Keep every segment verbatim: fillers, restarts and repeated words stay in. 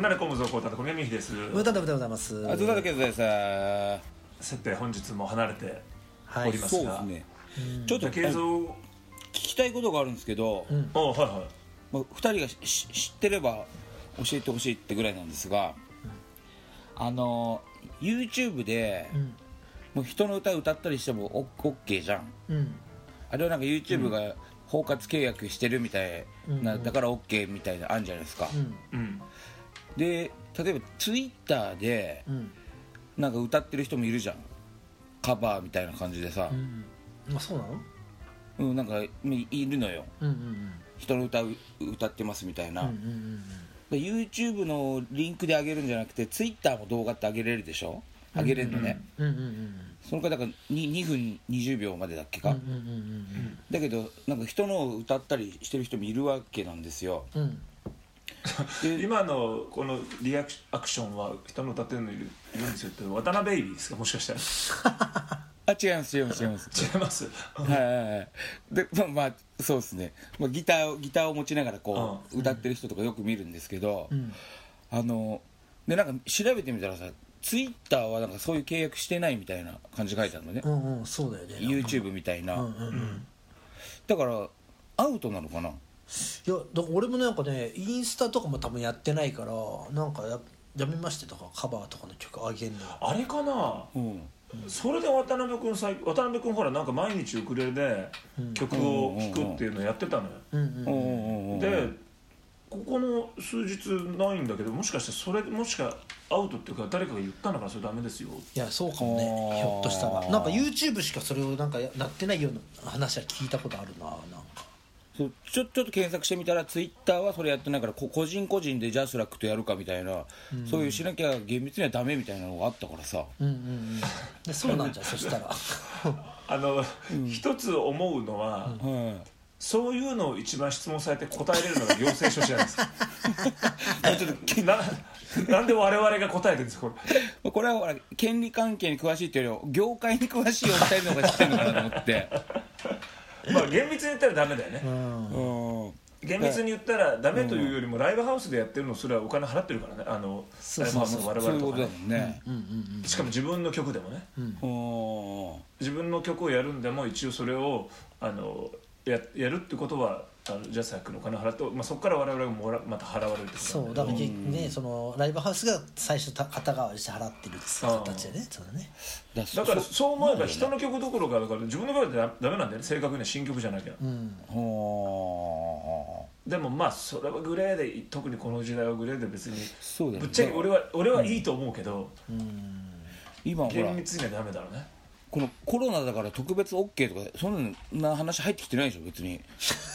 離れ込むぞコータと小宮美です。 歌でございます。 あずだけどです。 設定本日も離れてはいおりますが、 そうですね、 うん、 ちょっと映像聞きたいことがあるんですけど、 うん、あ、はいはい、 まあ、ふたりが知ってれば教えてほしいってぐらいなんですが、うん、あの YouTube で、うん、もう人の歌を歌ったりしても OK じゃん、うん、あれはなんか YouTube が包括契約してるみたいな、うん、だから OK みたいなあるんじゃないですか、うん、で例えば Twitter で、うん、なんか歌ってる人もいるじゃん、カバーみたいな感じでさ、 うんうん、あ、そうなの？ うん、なんかいるのよ、うんうんうん、人の歌を歌ってますみたいな、うんうんうん、YouTube のリンクで上げるんじゃなくて Twitter も動画って上げれるでしょ、上げれるのね、うんうんうん、そのくらいだから 2, にふんにじゅうびょうまでだっけか、うんうんうんうん、だけどなんか人のを歌ったりしてる人もいるわけなんですよ、うん、 今のこのリアクションは人の歌ってるのいるいるんですよって、渡辺ベイビーですか、もしかしたらあ、違います違います違います違いますはいはいはい。で、まあ、まあ、そうですね、まあ、ギターをギターを持ちながらこう、うん、歌ってる人とかよく見るんですけど、うん、あのでなんか調べてみたらさ、ツイッターはなんかそういう契約してないみたいな感じ書いてあるのね、 うんうん、そうだよね、 YouTube みたいな、うんうんうん、だからアウトなのかな。 いやだから俺もなんかね、インスタとかも多分やってないから、なんか や, やめましてとか、カバーとかの曲上げるのあれかな、うん、それで渡辺君さ、渡辺君ほらなんか毎日ウクレレで曲を聴くっていうのやってたのよ、うんうんうん、でここの数日ないんだけど、もしかしてそれもしかアウトっていうか誰かが言ったのからそれダメですよ。 いやそうかもね、ひょっとしたらなんか YouTube しかそれをなんかなってないような話は聞いたことあるな。なんかそうちょ、ちょっと検索してみたら Twitter はそれやってないから個人個人でジャスラックとやるかみたいな、うん、そういうしなきゃ厳密にはダメみたいなのがあったからさ、うんうんうん、 でそうなんじゃそしたらあの、うん、一つ思うのは、うんはい、そういうのを一番質問されて答えれるのが行政書士なんですちょっと な, なんで我々が答えてるんですかこれこれはほら権利関係に詳しいというより業界に詳しいお二人の方が知ってるのかなと思ってまあ厳密に言ったらダメだよね、うんうん、厳密に言ったらダメというよりもライブハウスでやってるのそれはお金払ってるからね、あのライブハウスの我々とかね、ね、うんうんうん、しかも自分の曲でもね、うん、自分の曲をやるんでも一応それをあの や, やるってことはあのジャスラックのお金を払って、まあ、そこから我々がもらまた払われるってことそうだからね、そのライブハウスが最初肩代わりして払ってる形でね、そうだね。 だからそう思えば人の曲どころかだから自分の曲でダメなんだよね、正確には新曲じゃなきゃ、うん、でもまあそれはグレーで、特にこの時代はグレーで別にそうだ、ね、ぶっちゃけ俺は俺はいいと思うけど、うんうん、今厳密にはダメだろうね。 このコロナだから特別 OK とかそんな話入ってきてないでしょ別に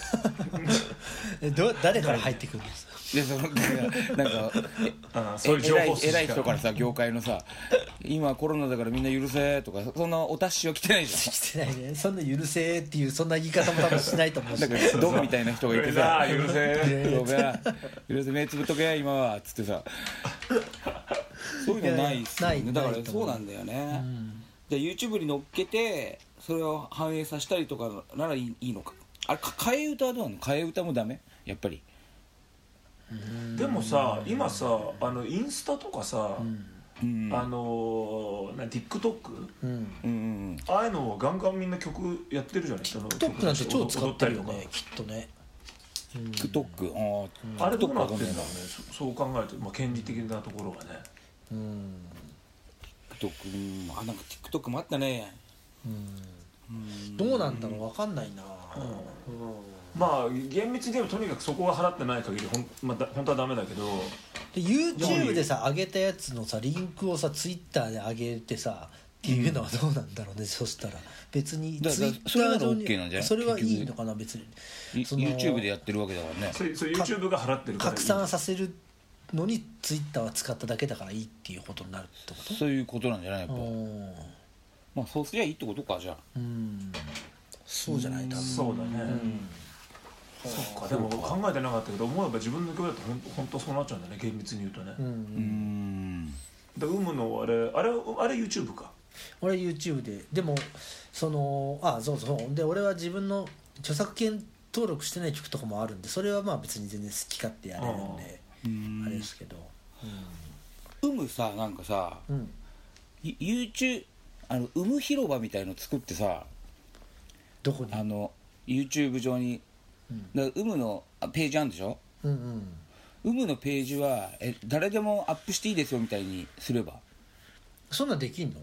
ど誰から入ってくるんですか。 いやそのなんかあそういう情報偉い人からさ、業界のさ今コロナだからみんな許せとかそんなお達しは来てないじゃん。 来てないね、そんな許せっていうそんな言い方も多分しないと思うしなんかドンみたいな人がいてさ許せ許せ目つぶっとけ今はっつってさそういうのないっすよね。だからそうなんだよね、うん、で YouTube に乗っけてそれを反映させたりとかならい い, いいのか。あれ替え歌はどうなの？替え歌もダメやっぱり。 でもさ今さあのインスタとかさ、うん、あのな TikTok、うんうん、ああいうのをガンガンみんな曲やってるじゃない。 TikTok なんて超使ってるよねきっとね、 うん、TikTok あ, あれどうなってんだろうね。そう考えると、まあ、権利的なところがね、うん、 TikTok あなんか TikTok もあったね、 うん、どうなんだろう分かんないな、うんうん、 まあ厳密に言えばとにかくそこが払ってない限りほん、まあ、本当はダメだけどで YouTube でさ上げたやつのさリンクをさ Twitter で上げてさっていうのはどうなんだろうね、うん、そしたら別に Twitter 上にそれはいいのかな別にその YouTube でやってるわけだからね。 それそれ YouTube が払ってるから拡散させるのに Twitter は使っただけだからいいっていうことになるってこと。 そういうことなんじゃないやっぱ。まあそうすりゃいいってことか。じゃあうんそうじゃない多分。 そうだね、うん、そっか。でも考えてなかったけど思えば自分の曲だと本当そうなっちゃうんだね厳密に言うとね。うんうんだ有無のあれあれあれ YouTube か。 俺 YouTube ででもそのあそうそうで俺は自分の著作権登録してない曲とかもあるんでそれはまあ別に全然好き勝手やれるんで あ, あれですけど。 うむさなんかさ、うん、YouTube あのうむ広場みたいの作ってさ、 どこにあの YouTube 上に、うん、だからうむのページあるんでしょ、うんうん、うむのページはえ誰でもアップしていいですよみたいにすれば、 そんなんできんの？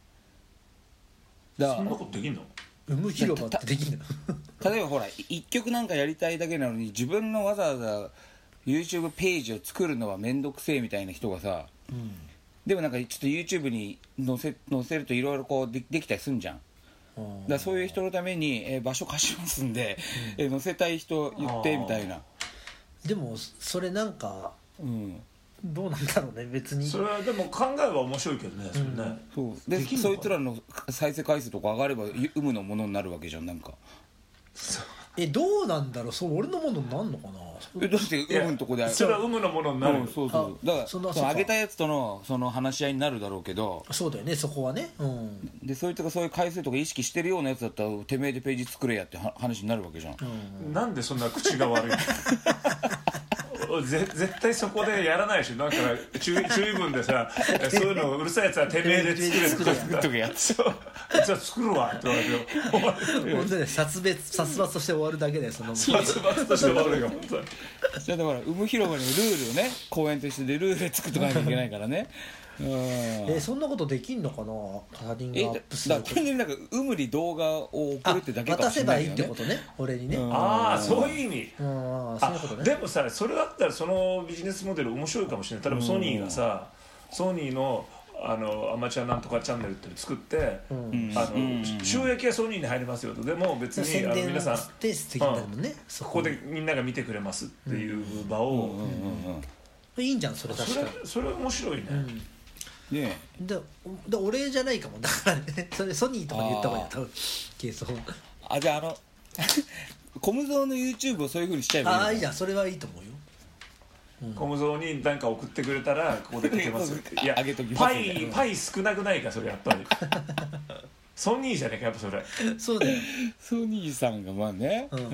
だそんなことできんの？ うむ広場ってできんの？ 例えばほら一曲なんかやりたいだけなのに自分のわざわざ YouTube ページを作るのはめんどくせえみたいな人がさ、うん、でもなんかちょっと YouTube に載せ、載せるといろいろこう で, できたりするんじゃん。だからそういう人のために、えー、場所貸しますんで、うんえー、載せたい人言ってみたいな。 でもそれなんか、うん、どうなんだろうね別に。 それはでも考えは面白いけどね、それね、うん、 そうでそいつらの再生回数とか上がれば有無のものになるわけじゃん。なんかえどうなんだろう、そう俺のものになるのかな。 えだって有無のとこでそれは有無のものになる、 うん、そうそうだからその上げたやつとのその話し合いになるだろうけど、 そうだよねそこはね、うん、 でそいつがそういう回数とか意識してるようなやつだったらてめえでページ作れやって話になるわけじゃん、 うん、なんでそんな口が悪いぜ絶対そこでやらないし、なんか注意注意文でさそういうのうるさいやつはてめえで作れとかやつじゃあ作るわって言われて本当に殺伐殺伐として終わるだけでその殺伐として終わるよ本当に。 じゃあだから有無広場にルールをね公園としてでルール作っておかなきゃいけないからねうん、 えそんなことできんのかな。他人がアップするだからなんか有無に動画を送るってだけかもしれないよね。 渡せばいいってことね俺にね。 ああそういう意味。 あそういうことね。 でもさそれだったらそのビジネスモデル面白いかもしれない。例えばソニーがさソニーのあのアマチュアなんとかチャンネルって作って、うん、あの、うん、収益はソニーに入りますよと。でも別にあの皆さん、 で素敵だもんね、うん、 そこでみんなが見てくれますっていう場を、 いいんじゃんそれ確かに。 それそれ面白いね。うんねえでで俺じゃないかもだからねそれソニーとかで言った方がいいよ多分ケースを。 あじゃああのコムゾーの YouTube をそういう風にしちゃえばいいのかな。 ああいいじゃんそれはいいと思うよ。 うん、コムゾーに何か送ってくれたらここでかけますいやあげときます、ね、パイパイ少なくないかそれやっぱりソニーじゃねえかやっぱそれそうだよソニーさんがまあね、うん、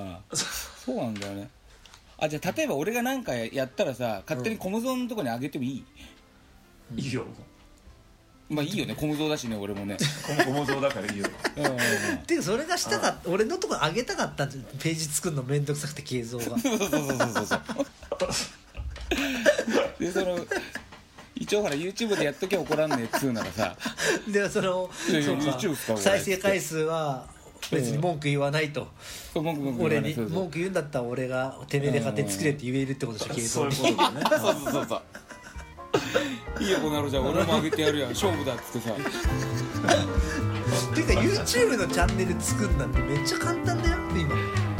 あそうなんだよね。あじゃあ例えば俺が何かやったらさ勝手にコムゾーのとこにあげてもいい、 うん、いいよ。 まあいいよねコムゾーだしね俺もねコムゾーだからいいよっていうそれがしたかった俺のとこ上げたかったんでページ作るのめんどくさくて映像がそうそうそうそうそうでその一応ほら YouTube でやっときゃ怒らんねえっつうならさでそのそうか再生回数は別に文句言わないと、うん、俺に文句言うんだったら俺がてめえで勝手に作れって言えるってことでしょ映像に。 そういうことだねそうそうそうそういいよこの野郎じゃあ俺も上げてやるやん勝負だっつってさっていうか YouTube のチャンネル作るなんてめっちゃ簡単だよ今。